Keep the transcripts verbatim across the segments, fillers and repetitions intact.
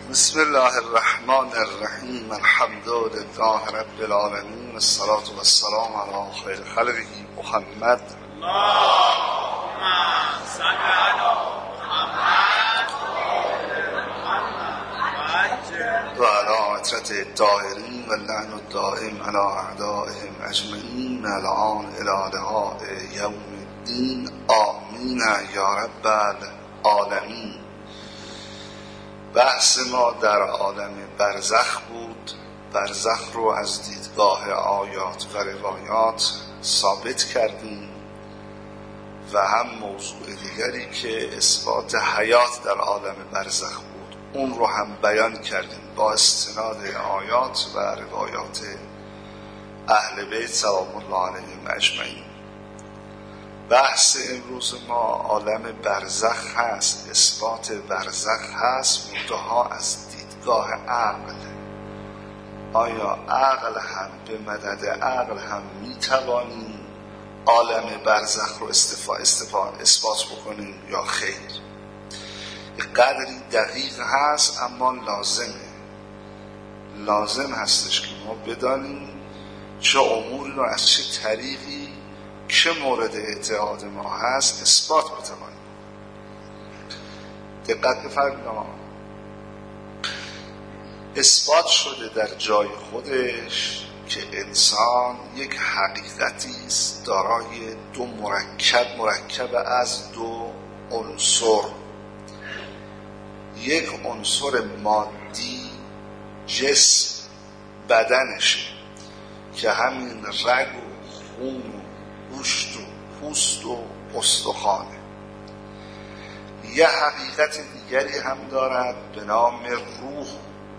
بسم الله الرحمن الرحیم. الحمد لله رب العالمین، الصلاة والسلام علی خیر خلقه محمد اللهم صل علی محمد و علی عترة الطاهرین و اللعن الدائم علی اعدائهم اجمعین الان الی لقاء یوم الدین. آمین یا رب العالمین. بحث ما در عالم برزخ بود. برزخ رو از دیدگاه آیات و روایات ثابت کردیم و هم موضوع دیگری که اثبات حیات در عالم برزخ بود اون رو هم بیان کردیم با استناد آیات و روایات اهل بیت سلام الله علیهم اجمعین. بحث امروز ما عالم برزخ هست، اثبات برزخ هست، منتها از دیدگاه عقل. آیا عقل هم به مدد عقل هم میتوانیم عالم برزخ رو استفا استفا اثبات بکنیم یا خیر؟ قدری دقیق هست اما لازمه لازم هستش که ما بدانیم چه اموری رو از چه طریقی که مورد اعتقاد ما هست اثبات بتوانیم. دقت بفرمایید. اثبات شده در جای خودش که انسان یک حقیقتی است دارای دو مرکب مرکب از دو عنصر. یک عنصر مادی جسم بدنشه که همین رگ و خون و گوشت و پوست و استخوانه. یه حقیقت دیگری هم دارد به نام روح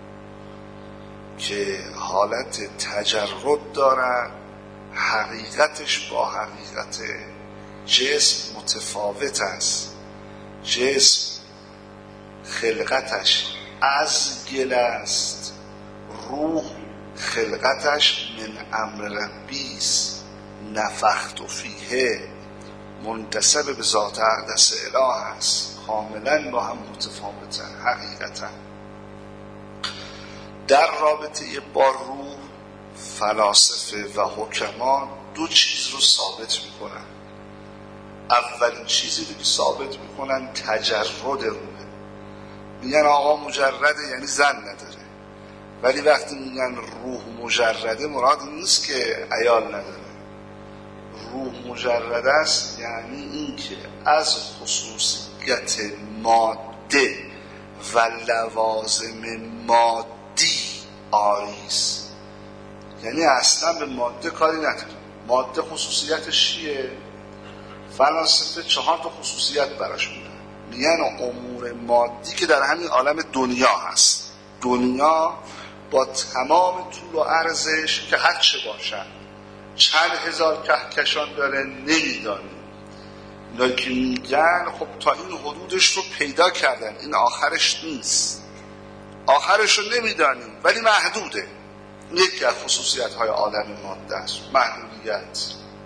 که حالت تجرد دارد. حقیقتش با حقیقت جسم متفاوت است. جسم خلقتش از گل است، روح خلقتش من امر ربی است. نفخت فیه منتسب به ذات اقدس اله است. کاملا با هم متفاوتن حقیقتا. در رابطه با روح فلاسفه و حکما دو چیز رو ثابت میکنن. اولین چیزی رو که ثابت میکنن تجرد روحه. میگن آقا مجرده یعنی زن نداره، ولی وقتی میگن روح مجرده مراد نیست که عیال نداره. روح مجرد است یعنی این که از خصوصیت ماده و لوازم مادی آری است. یعنی اصلا به ماده کاری نداره. ماده خصوصیتش چیه؟ فلاسفه چهار تا خصوصیت براش میدن. میگن امور مادی که در همین عالم دنیا هست، دنیا با تمام طول و عرضش که هر چه باشن، چند هزار کهکشان داره نمیدانیم. اینا که میگن خب تا این حدودش رو پیدا کردن، این آخرش نیست، آخرش رو نمیدانیم ولی محدوده. یکی از خصوصیت های عالم ماده است، محدودیت.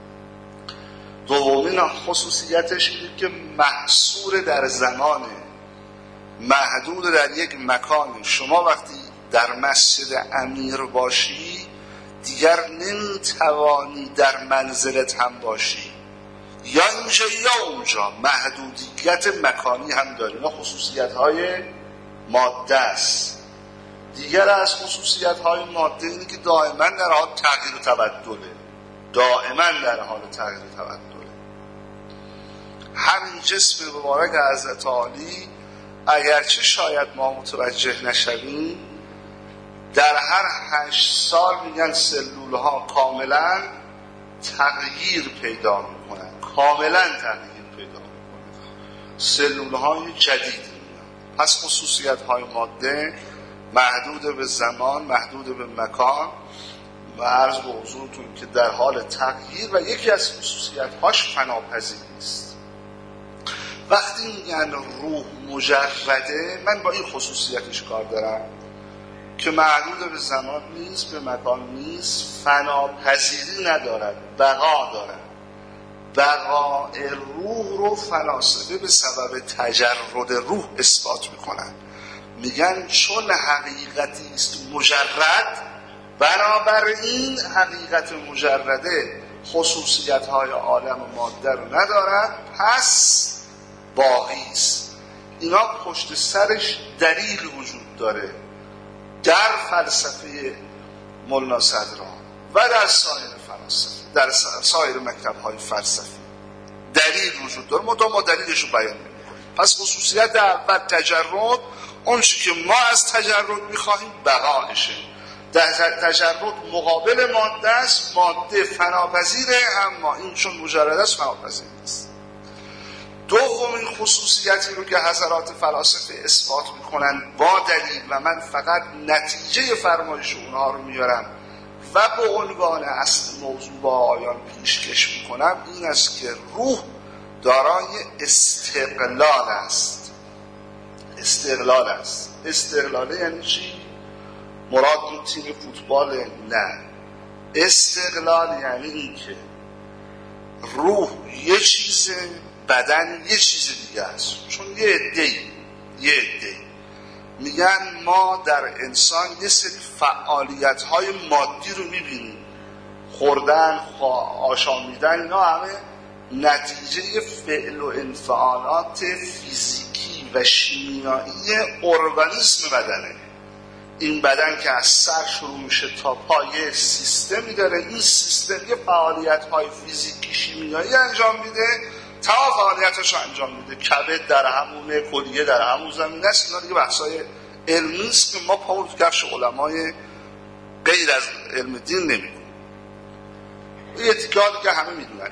دومین خصوصیتش اینه که محصور در زمانه، محدود در یک مکان. شما وقتی در مسجد امیر باشی دیگر نمیتوانی در منزلت هم باشی، یا اینجا یا اونجا. محدودیت مکانی هم داری. اینا خصوصیت های ماده است. دیگر از خصوصیت های ماده اینه که دائما در حال تغییر و تبدله. دائما در حال تغییر و تبدله. همین جسم مبارک حضرت عالی اگرچه شاید ما متوجه نشویم، در هر هشت سال میگن سلول ها کاملا تغییر پیدا میکنن. کاملا تغییر پیدا میکنن. سلول های جدید میگن. پس خصوصیت های ماده محدود به زمان، محدود به مکان و عرض به حضورتون که در حال تغییر و یکی از خصوصیت هاش فناپذیری است. وقتی میگن روح مجرده، من با این خصوصیتش کار دارم که محدود به زمان نیست، به مکان نیست، فناپذیری ندارد، بقا دارد. بقاء روح رو فلاسفه به سبب تجرد روح اثبات میکنن. میگن چون حقیقتی است مجرد، بنابراین حقیقت مجرده خصوصیت های عالم ماده رو ندارد، پس باقی است. اینا پشت سرش دلیل وجود داره در فلسفه مولانا صدران و در سایر فلاسفه، در سایر مکتب های فلسفی دلیل وجود داره، ما ما دلیلش رو بیان میکنیم. پس خصوصیت اول تجرد، اون چی که ما از تجرد میخواهیم بقایشه. در تجرد مقابل ماده است، ماده فناپذیره، اما این چون مجرد است فناپذیر نیست. دومین خصوصیتی رو که حضرات فلاسفه اثبات میکنن با دلیل و من فقط نتیجه فرمایش اونها رو میارم و به عنوان اصل موضوع با آیان پیشکش میکنم، این است که روح دارای استقلال است. استقلال است. استقلال یعنی چی؟ مراد اون تیم فوتبال؟ نه. استقلال یعنی این که روح یه چیزه، بدن یه چیز دیگه است. چون یه عده‌ای یه عده‌ای میگن ما در انسان یه سری فعالیت‌های مادی رو می‌بینیم، خوردن، آشامیدن، اینا همه نتیجه فعل و انفعالات فیزیکی و شیمیایی ارگانیسم بدنه. این بدن که از سر شروع میشه تا پای سیستمی داره، این سیستم یه فعالیت‌های فیزیکی شیمیایی انجام میده، تمام فعالیتاشو انجام میده. کبد در همونه، کلیه در همون زمین است. اینا دیگه بحثای علمی است که ما پاول تو کفش علمای غیر از علم دین نمی‌کنیم. این اتکالی که همه میدونن.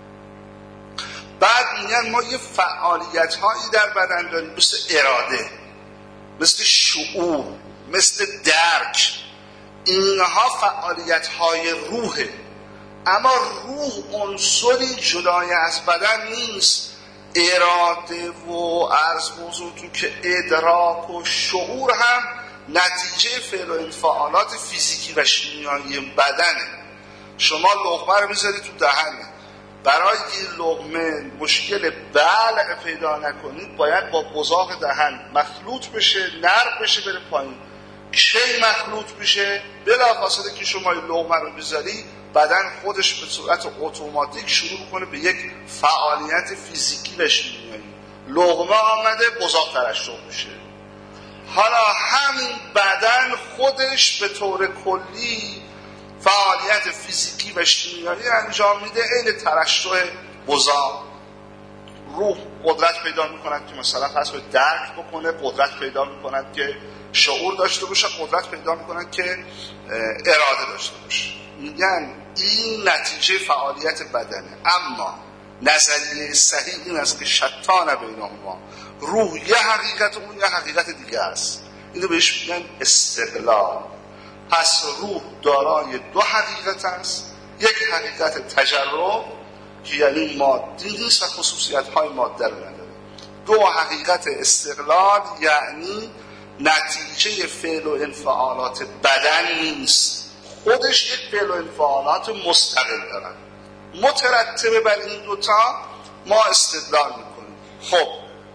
بعد میگن ما یه فعالیت‌هایی در بدن داریم، مثل اراده، مثل شعور، مثل درک. اینها فعالیت‌های روحه. اما روح عنصری جدای از بدن نیست. اراده و عرض موضوعتون که ادراک و شعور هم نتیجه فعل و انفعالات فیزیکی و شیمیایی بدنه. شما لقمه رو میذاری تو دهنه، برای این لقمه مشکل بلع پیدا نکنید باید با قزاق دهن مخلوط بشه، نرم بشه، بره پایین. کی مخلوط میشه؟ بلافاصله که شما لقمه رو میذاری بدن خودش به صورت اتوماتیک شروع کنه به یک فعالیت فیزیکی و شیمیایی. لقمه آمده، قزاق ترشح میشه. حالا همین بدن خودش به طور کلی فعالیت فیزیکی و شیمیایی انجام میده، عین ترشح قزاق. روح قدرت پیدا میکنند که مثلا پس به درک بکنه، قدرت پیدا میکنند که شعور داشته باشه، قدرت پیدا میکنند که اراده داشته باشه. میگن این نتیجه فعالیت بدنه. اما نظریه صحیح این است که شتان بینهما، روح یه حقیقت، اون یه حقیقت دیگه است. اینو بهش میگن استقلال. پس روح دارای دو حقیقت است، یک حقیقت تجرب که یعنی مادی نیست و خصوصیت های ماده رو نداره. دو حقیقت استقلال یعنی نتیجه فعل و انفعالات بدن نیست، خودش یک فعل و انفعالات مستقل دارن. مترتب بر این دوتا ما استدلال میکنیم. خب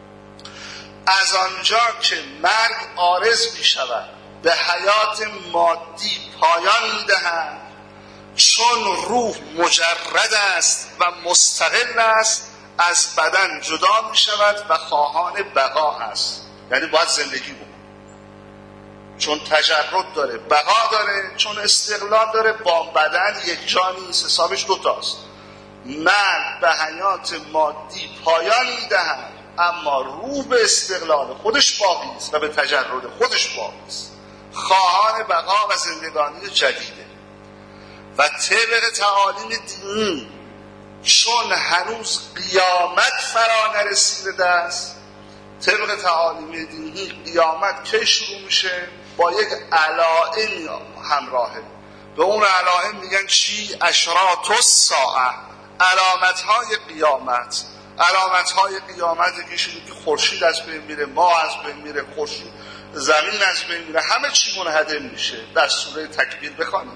از آنجا که مرگ عارض میشود به حیات مادی پایان میدهد، چون روح مجرد است و مستقل است از بدن جدا میشود و خواهان بقا است. یعنی باید زندگی بکنه، چون تجرد داره، بقا داره، چون استقلال داره، با بدن یک جا نیست، حسابش دوتاست. مرگ به حیات مادی پایان میدهد، اما روح به استقلال خودش باقی است و به تجرد خودش باقی است، خواهان بقا و زندگانی جدیده. و طبق تعالیم دینی چون هنوز قیامت فرا نرسیده است، طبق تعالیم دینی قیامت کی شروع میشه؟ با یک علائم همراهه. به اون علائم میگن چی؟ اشراط الساعه، علامت‌های قیامت. علامت‌های قیامت که شروع که خورشید از بین میره، ماه از بین میره، خورشید زمین از بین میره، همه چی منهدم میشه. در سوره تکویر بخوانید.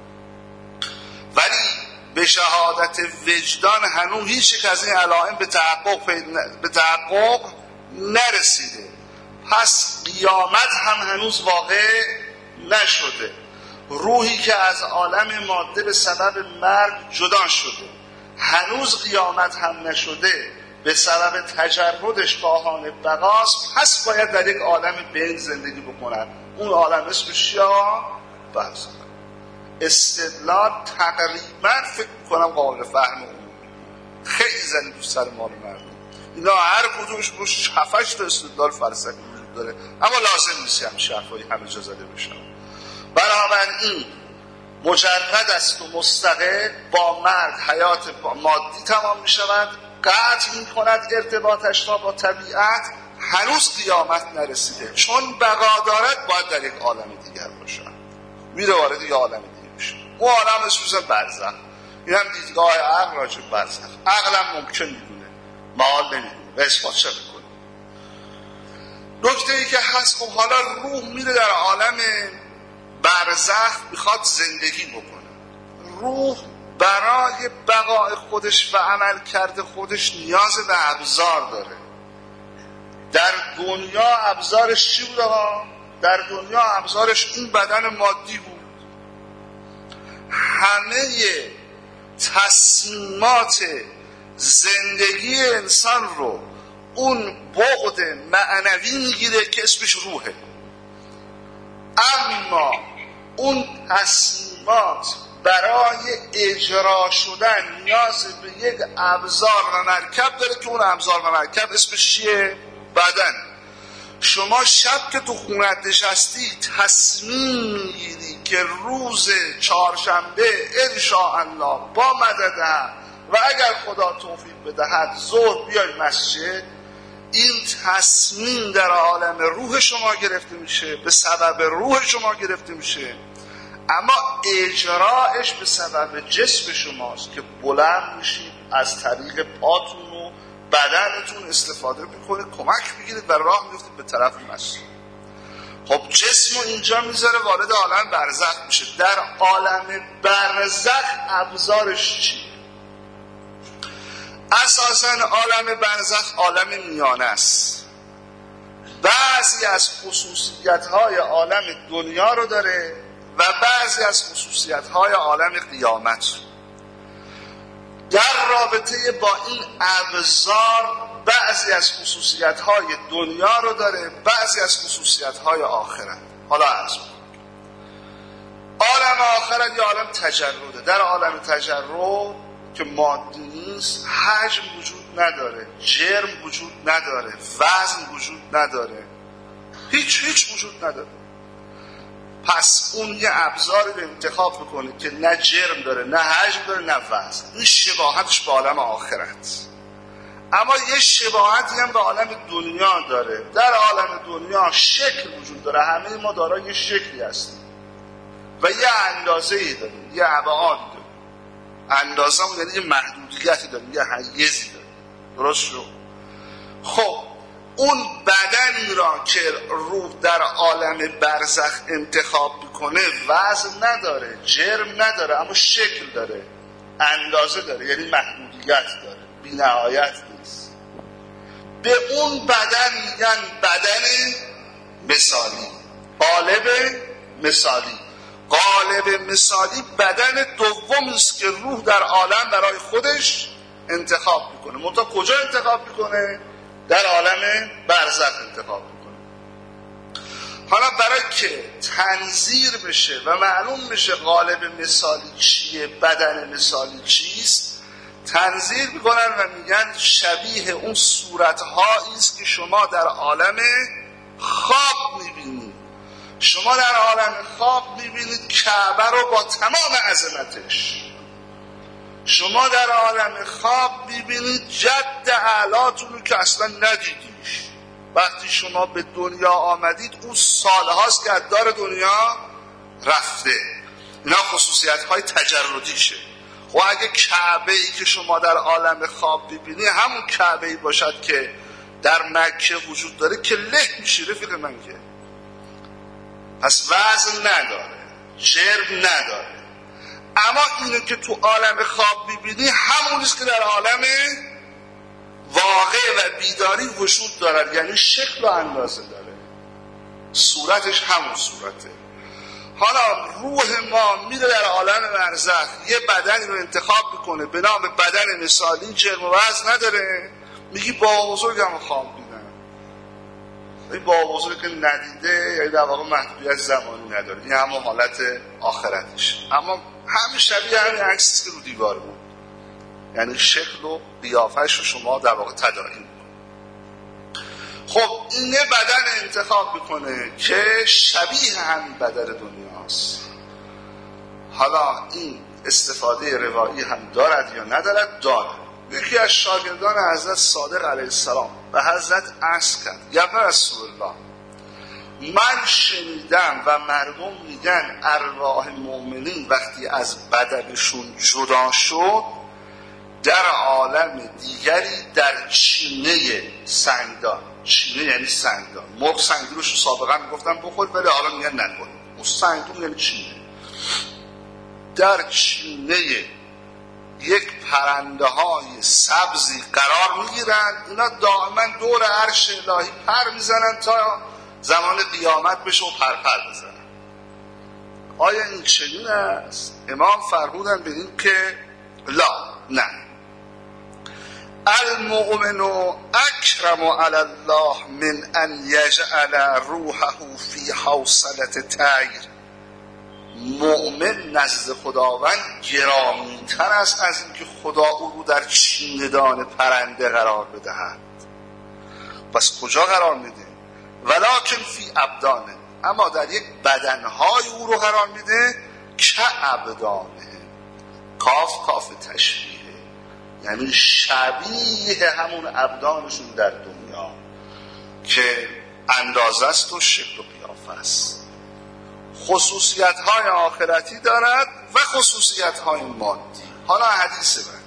ولی به شهادت وجدان هنوز هیچ یک از این علائم به تحقق به تحقق نرسیده. پس قیامت هم هنوز واقع نشده. روحی که از عالم ماده به سبب مرگ جدا شده هنوز قیامت هم نشده، به سبب تجردش خواهان بقاست، پس باید در یک عالم بین زندگی بکنن. اون عالم اسمش یا برزخ. استدلال تقریبا فکر کنم قابل فهم. خیلی زنی دوست سر مال مردم اینا، هر کدومش روش هفتش تا استدلال فلسفی وجود داره، اما لازم نیست هم شرفایی همه جا زده بشن. بنابراین مجرد است و مستقل با مرگ حیات مادی تمام می شود، قطع می کند ارتباطش را با طبیعت. هنوز قیامت نرسیده، چون بقا دارد باید در یک عالم دیگر باشد، میره وارد یک عالم دیگر میشه. اون عالم اسمش برزخ. این هم دیدگاه عقل راجع به برزخ. عقلم ممکن میدونه، محال نمیدونه و اثبات چه بکنه. نکته ای که هست، خب حالا روح میره در عالم برزخ، میخواد زندگی بکنه. روح برای بقای خودش و عمل کرده خودش نیاز به ابزار داره. در دنیا ابزارش چی بوده ها؟ در دنیا ابزارش این بدن مادی بود. همه تصمیمات زندگی انسان رو اون بعد معنوی میگیره که اسمش روحه. اما اون تصمیمات برای اجرا شدن نیاز به یک ابزار و مرکب داره که اون ابزار و مرکب اسمش چیه؟ بدن. شما شب که تو خونت نشستی تصمیم میگیری که روز چهارشنبه انشاءالله با مدد و اگر خدا توفیق بدهد ظهر بیای مسجد. این تصمیم در عالم روح شما گرفته میشه، به سبب روح شما گرفته میشه، اما اجراش به سبب جسم شماست که بلند میشید، از طریق پاتون و بدنتون استفاده میکنید، کمک میگیرید و راه میفتید به طرف مسجد. خب جسم رو اینجا میذاره وارد عالم برزخ میشه. در عالم برزخ ابزارش چی؟ اساساً عالم برزخ عالم میانه است. بعضی از خصوصیت‌های عالم دنیا رو داره و بعضی از خصوصیت‌های عالم قیامت. در رابطه با این ابزار بعضی از خصوصیت‌های دنیا رو داره، بعضی از خصوصیت‌های آخرت. حالا عرض می‌کنم. عالم آخرت یا عالم تجرده. در عالم تجرد که مادی نیست، حجم وجود نداره، جرم وجود نداره، وزن وجود نداره، هیچ هیچ وجود نداره. پس اون یه ابزاری رو انتخاب میکنه که نه جرم داره، نه حجم داره، نه وزن. این شباهتش به عالم آخرت. اما یه شباهتی هم به عالم دنیا داره. در عالم دنیا شکل وجود داره، همه ما دارای یه شکلی هستیم و یه اندازه‌ای داریم، یه ابعادی داریم. اندازه هم یعنی یه محدودیتی داریم، یه حیزی داریم. درست شد؟ خب اون بدنی را که روح در عالم برزخ انتخاب میکنه وزن نداره، جرم نداره، اما شکل داره، اندازه داره، یعنی محدودیت داره، بی نهایت نیست. به اون بدن میگن بدن مثالی، قالب مثالی. قالب مثالی بدن دومی است که روح در عالم برای خودش انتخاب میکنه. منتها کجا انتخاب میکنه؟ در عالم برزخ انتخاب میکنه. حالا برای که تنظیر بشه و معلوم بشه قالب مثالی چیه، بدن مثالی چیست، تنظیر میکنن و میگن شبیه اون صورتهایی است که شما در عالم خواب میبینید. شما در عالم خواب میبینید کعبه رو با تمام عظمتش. شما در عالم خواب میبینید جد اعلاتون رو که اصلا ندیدیش. وقتی شما به دنیا آمدید اون سالهاست که از دار دنیا رفته. اینا خصوصیت های تجردیشه. و اگه کعبه ای که شما در عالم خواب ببینید همون کعبه ای باشد که در مکه وجود داره که له میشه رفیق من. که پس وزن نداره، جرم نداره، اما اینو که تو عالم خواب ببینی همونیست که در عالم واقع و بیداری وجود دارد، یعنی شکل و اندازه داره. صورتش همون صورته. حالا روح ما میره در عالم برزخ، یه بدنی رو انتخاب میکنه به نام بدن مثالی، جرم و وزن نداره، میگی با بزرگم خواب دیدم. این با بزرگ که ندیده یعنی در واقع محدودیت زمانی نداره، این همون حالت آخرتش. اما همین شبیه همین عکسی که رو دیوار بود، یعنی شکل و قیافه‌اش رو شما در واقع تداعی. خب این بدن انتخاب میکنه که شبیه همین بدن دنیاست. حالا این استفاده روایی هم دارد یا ندارد؟ دارد. یکی از شاگردان حضرت صادق علیه السلام به حضرت عرض کرد: یا رسول الله، من شنیدم و مردم میگن ارواح مؤمنین وقتی از بدنشون جدا شد در عالم دیگری در چینه سنگدان، چینه یعنی سنگدان، مرغ سنگدون رو سابقا میگفتن بخور ولی حالا میگن نکن، اون سنگدون یعنی چینه، در چینه یک پرنده های سبزی قرار میگیرن. اینا دائما دور عرش الهی پر میزنن تا زمان قیامت بشه و پر پر بزنن. آیا این چنین است؟ امام فرمودن به این که لا، نه. المؤمن اکرم علی الله من ان یجعل روحه فی حوصله طیر. مؤمن نزد خداوند گرامی‌تر است از اینکه خدا او رو در چیندان پرنده قرار بدهد. پس کجا قرار میده؟ ولکن فی ابدانه، اما در یک بدنهای او رو قرار میده که ابدانه. کاف کاف تشبیه، یعنی شبیه همون ابدانشون در دنیا که اندازه است و شکل و قیافه است. خصوصیت های آخرتی دارد و خصوصیت های مادی. حالا حدیث بعد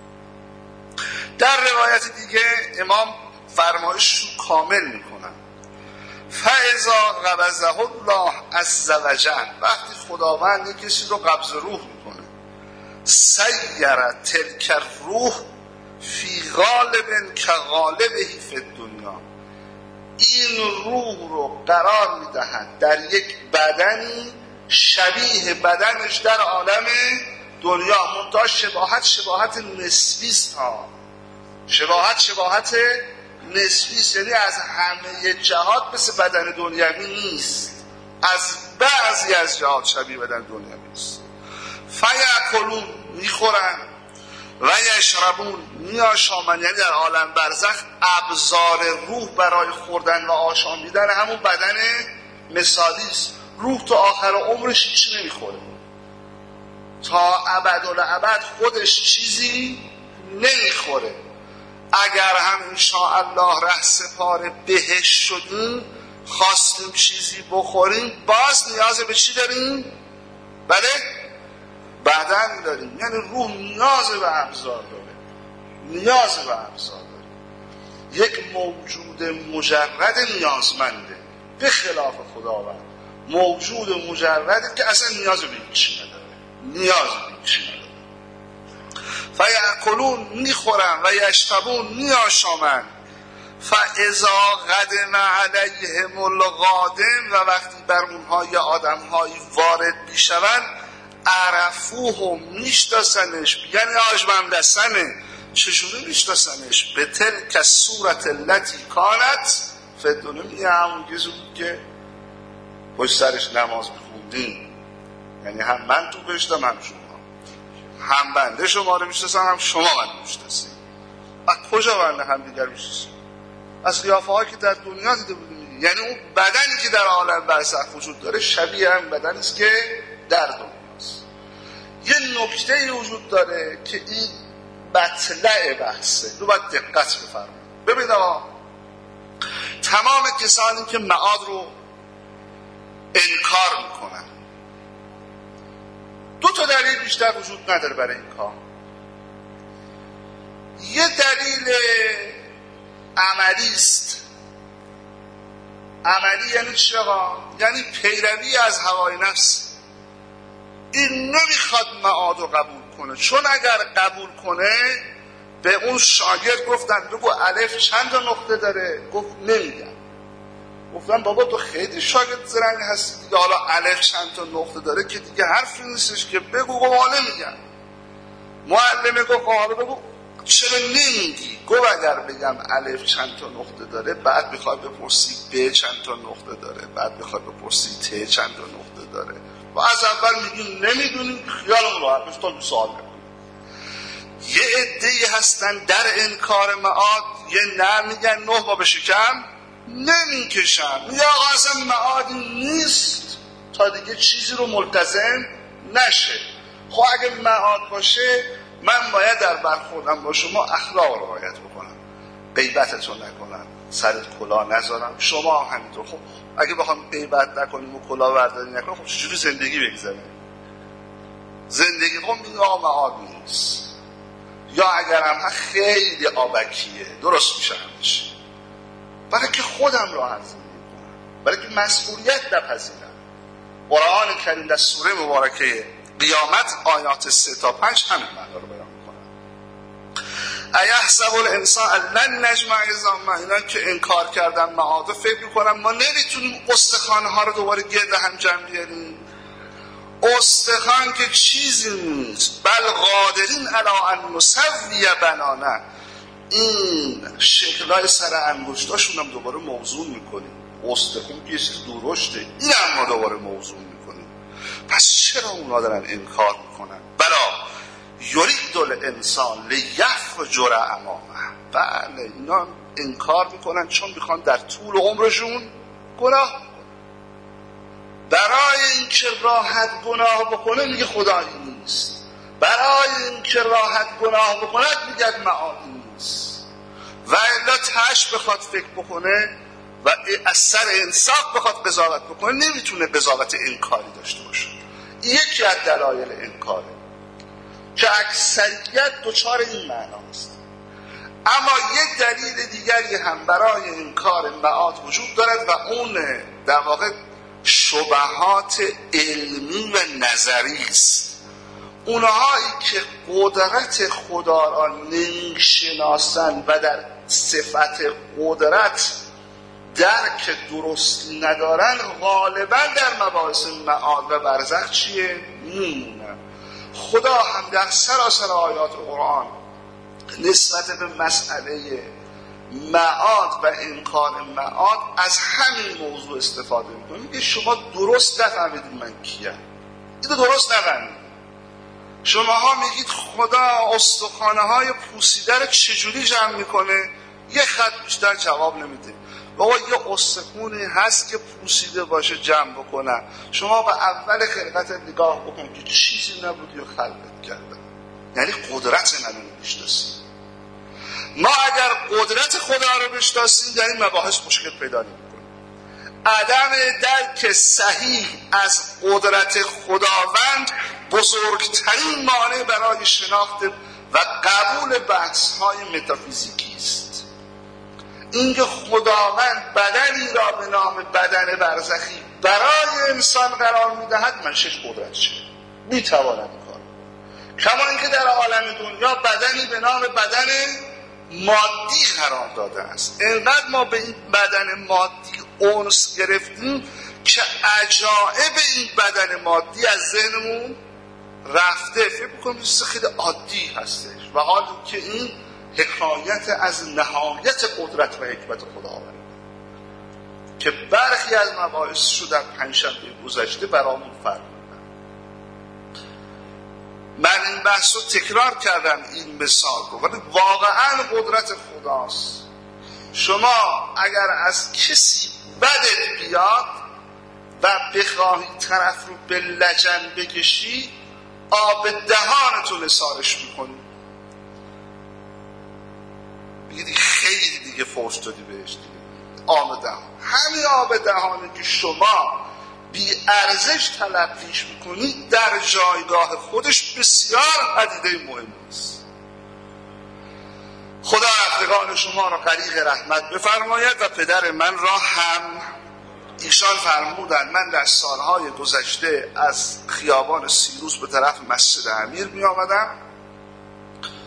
در روایت دیگه امام فرمایش رو کامل میکنن: فاذا قبضه الله عز وجل، وقتی خداوند کسی رو قبض روح میکنه، سیر تلک الروح فی غالب که غالبه فی الدنیا، این روح رو قرار میدهند در یک بدنی شبیه بدنش در عالم دنیا، منتها شباهت شباهت نسبیست ها، شباهت شباهت نسبیست، یعنی از همه جهات مثل بدن دنیوی نیست، از بعضی از جهات شبیه بدن دنیوی نیست. فیأکلون، میخورن، و یشربون، میآشامن، یعنی در عالم برزخ ابزار روح برای خوردن و آشامیدن همون بدن مثالی است. روح تا آخر عمرش هیچی نمیخوره، تا ابدالابد خودش چیزی نمیخوره. اگر هم انشاءالله ره سپار بهشت شدیم، خواستیم چیزی بخوریم، باز نیاز به چی داریم؟ بله؟ بدن داریم. یعنی روح نیاز به ابزار داره، نیاز به ابزار داره. یک موجود مجرد نیازمنده، به خلاف خداوند موجود مجرده که اصلا نیاز به هیچی نداره، نیاز به هیچی نداره. فیأکلون، میخورن، و یشربون، میآشامن. فاذا قدم علیهم القادم، و وقتی بر اونها یا آدم‌هایی وارد میشوند، عرفوه، میشناسنش، یعنی آجمندسنه. چجوری میشناسنش؟ به تلک صورت التي کانت فی دنیا، همون چیزی که پشت سرش نماز میخوندیم. یعنی هم من تو بهشتم هم شما، هم بنده شما رو میشناسم هم شما من میشناسیم. از کجا بنده هم دیگر میشناسیم؟ از قیافه هایی که در دنیا دیده بودیم. یعنی اون بدنی که در عالم برزخ وجود داره شبیه هم بدنی است که در دنیاست. یه نکته وجود داره که این مطلع بحثه، رو باید دقت بفرمایید. ببینید آقا، تمام کسانی که معاد رو انکار میکنن، دو تا دلیل بیشتر وجود نداره برای این کار. یه دلیل عملی است. عملی یعنی چی آقا؟ یعنی پیروی از هوای نفس. این نمیخواد معاد رو قبول کنه، چون اگر قبول کنه به اون شاگرد گفتن بگو الف چند تا نقطه داره، گفت نمیگم. گفتن بابا تو خیلی شاگرد زرنگ هستی دیگه، حالا الف چند تا نقطه داره که دیگه حرفی نیستش که بگو. گفت حالا میگم. معلمه گفت حالا بگو چرا نمیگی؟ گفت اگر بگم الف چند تا نقطه داره بعد بخوای بپرسی ب چند تا نقطه داره، بعد بخوای بپرسی ت چند تا نقطه داره و از اول میگیم نمیدونیم، خیالمون راحت میشه تا سوال نکنیم. یه عده‌ای هستن در انکار معاد یه نه میگن نه با به شکم نمیکشن، میگه آقا اصلا معادی نیست تا دیگه چیزی رو ملتزم نشه. خب اگه معاد باشه من باید در برخوردم با شما اخلاق رو رعایت بکنم، غیبتتون نکنم، سرت کلاه نذارم، شما همینطور. خب اگه بخوام غیبت نکنیم و کلاه برداری نکنیم خب چجوری زندگی بگذره؟ زندگی خب میگه آقا معاد نیست. یا اگر هم خیلی آبکیه درست میشه همش، برای که خودم رو عرض میکنم، برای که مسئولیت نپذیرم. قرآن کریم در سوره مبارکه قیامت آیات سه تا پنج همین معنی رو بیان میکنه. ایحسب الانسان لن نجمع عظامه، اینا که انکار کردن معاد فکر میکنن ما نمیتونیم استخوان ها رو دوباره گرد هم جمع بیاریم. استخوان که چیزی نیست، بل قادرین علی ان نسوی بنانه، این شکلای سر انگشتاشون هم دوباره موزون میکنیم. استخوان که یه چیز درشته، این هم ما دوباره موزون میکنیم. پس چرا اونا دارن انکار میکنن؟ بلا یرید الانسان لیفجر امامه، بله اینا انکار میکنن چون میخوان در طول عمرشون گناه کنن. برای اینکه راحت گناه بکنه میگه خدایی نیست، برای اینکه راحت گناه بکنه میگه معادی نیست. و الا تاش بخواد فکر بکنه و از سر انصاف بخواد قضاوت بکنه نمیتونه قضاوت انکاری داشته باشه. یکی از دلایل انکاره که اکثریت دچار این معناست. اما یک دلیل دیگری هم برای انکار معاد وجود دارد و اون در واقع شبهات علمی و نظری است. اونهایی که قدرت خدا را نمیشناسند و در صفت قدرت درک درستی ندارن غالبا در مباحث معاد و برزخ چیه؟ میمونن. خدا هم در سراسر آیات قرآن نسبت به مسئله معاد و انکار معاد از همین موضوع استفاده میکنه. میگه شما درست نفهمیدید من کیم، اینو درست نفهمید. شما ها میگید خدا استخوانه های پوسیده رو چجوری جمع میکنه، یه خط بیشتر جواب نمیده. بابا یه استخونی هست که پوسیده باشه جمع بکنن. شما به اول خلقت نگاه بکن که چیزی نبود یا خلقت کردن، یعنی قدرت منو نمیشناسید. ما اگر قدرت خدا رو بشناسیم در این مباحث مشکل پیدا نمی‌کنیم. عدم درک صحیح از قدرت خداوند بزرگترین مانع برای شناخت و قبول بحث‌های متافیزیکی است. اینکه خداوند بدنی را به نام بدن برزخی برای انسان قرار می‌دهد منشأ قدرتشه، می‌تواند این کار. کما اینکه در عالم دنیا بدنی به نام بدن مادی قرار داده است. اینقدر ما به این بدن مادی انس گرفتیم که عجایب این بدن مادی از ذهنمون رفته. فکر می‌کنیم چیز خیلی عادی هستش و حالی که این حکایت از نهایت قدرت و حکمت خداوند که برخی از مباحث رو در پنجشنبه گذشته برامون فرمودن. من این بحث رو تکرار کردم این مثال رو، ولی واقعا قدرت خداست. شما اگر از کسی بدت بیاد و بخواهی طرف رو به لجن بکشی آب دهانتو نثارش میکنی، بگیدی خیلی دیگه فوش دادی بهش دیگه. آب دهان، همین آب دهانه که شما بی ارزش تلقیش میکنید در جایگاه خودش بسیار پدیده مهم است. خدا رفتگان شما را غریق رحمت بفرماید و پدر من را هم. ایشان فرمودن من در سالهای گذشته از خیابان سیروس به طرف مسجد امیر می آمدم،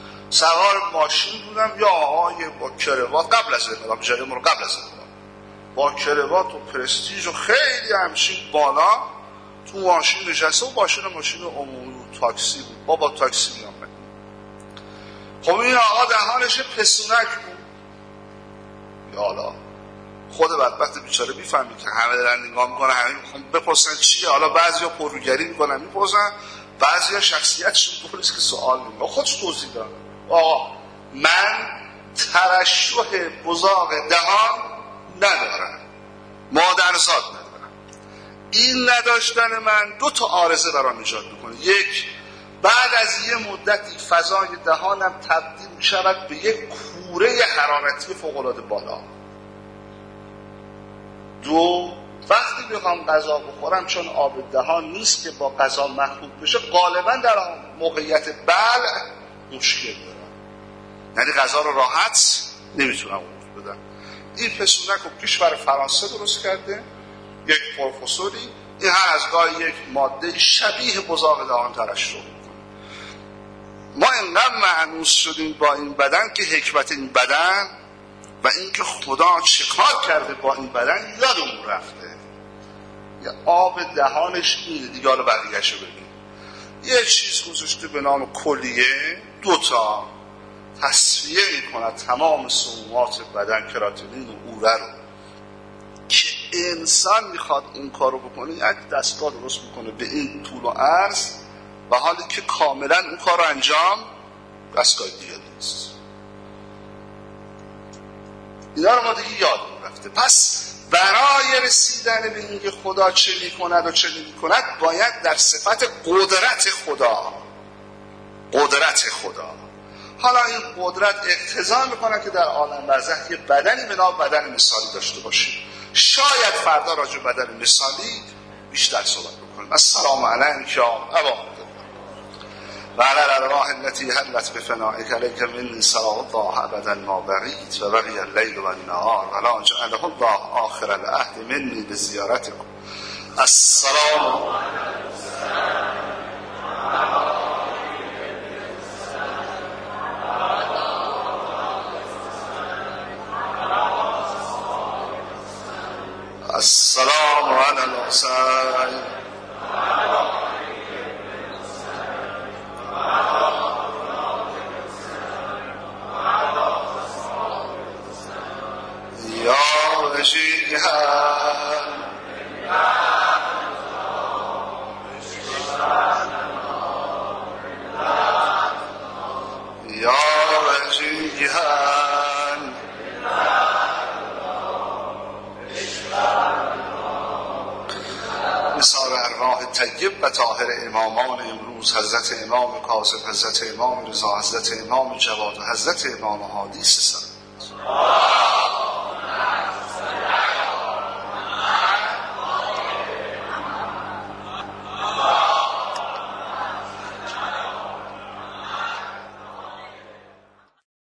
سوار ماشین بودم، یا آقای با کروات قبل از انقلاب، جای ما رو قبل از انقلاب با کروات و پرستیژ و خیلی همچین بالا تو ماشین نشسته و ماشین ماشین عمومی تاکسی بود. بابا تاکسی میام. خب این آقا دهانش پسونک بود. یالا خود بدبخت بیچاره میفهمی که همه دارن نگاه میکنن، همه میخوان بپرسن چیه. حالا بعضیا پروگری میکنن میپرسن، بعضیا شخصیتشون پلیس که سوال میکنن. خودش توضیح داد آقا من ترشح بزاق دهان ندارم، مادرزاد ندارم. این نداشتن من دو تا عارضه برام ایجاد میکنه. یک، بعد از یه مدتی فضای دهانم تبدیل میشود به یک کوره حرارتی فوق‌العاده بالا. دو، وقتی بخوام غذا بخورم چون آب دهان نیست که با غذا مخلوط بشه، غالبا در موقعیت بلع مشکل دارم، یعنی غذا رو راحت نمیتونم قورت بدم. این پسونک رو کشور فرانسه درست کرده یک پروفسوری، این هر از گاهی یک ماده شبیه بزاق دهان ترشح میکنه. ما اینقدر مانوس شدیم با این بدن که حکمت این بدن و اینکه خدا چه کار کرده با این بدن یادمون رفته. یا آب دهانش اینه دیگه. حالا بقیه‌شو ببین. یه چیز گذاشته به نام کلیه، دوتا تصفیه میکنه تمام سمومات بدن، کراتینین و اوره رو، که انسان میخواد این کارو بکنه یک دستگاه درست میکنه به این طول و عرض، و حالی که کاملا اون کار رو انجام دستگاه دیگه نیست. اینا رو ما دیگه یادمون رفته. پس برای رسیدن به اینکه خدا چه میکند و چه نمیکند باید در صفت قدرت خدا قدرت خدا حالا این قدرت اقتضا میکنه که در عالم برزخ یه بدنی به نام بدن مثالی داشته باشیم. شاید فردا راجع به بدن مثالی بیشتر صحبت بکنیم. السلام علیک یا ابا وعلى الارواح التي هلت بفنائك عليك من صلاة الله ابدا ما بقيت و بقي الليل والنهار ولا جعله الله آخر العهد مني بزيارتكم. السلام السلام على الحسين یا وجیها یا وجیها مثال ارواح طیب و طاهر امامان امروز، حضرت امام کاظم، حضرت امام رضا، حضرت امام جواد و حضرت امام هادی سلام.